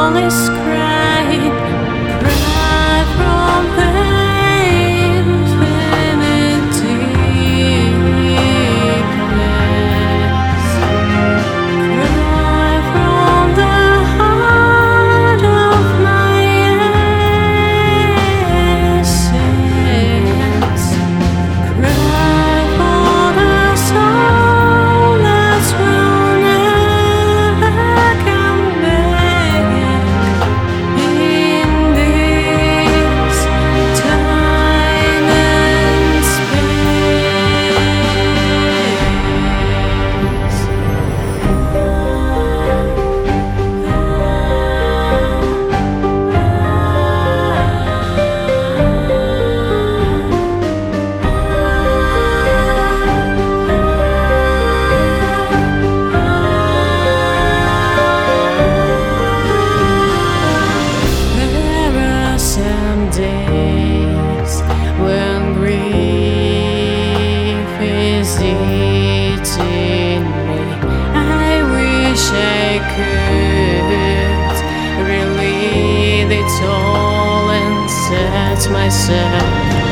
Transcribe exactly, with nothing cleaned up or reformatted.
soul is crying, cry from the infinite deepness, cry from the heart of my essence, cry for the soul that will never come back in this time and There are some days when grief is eating me. I wish I could relieve it all and set myself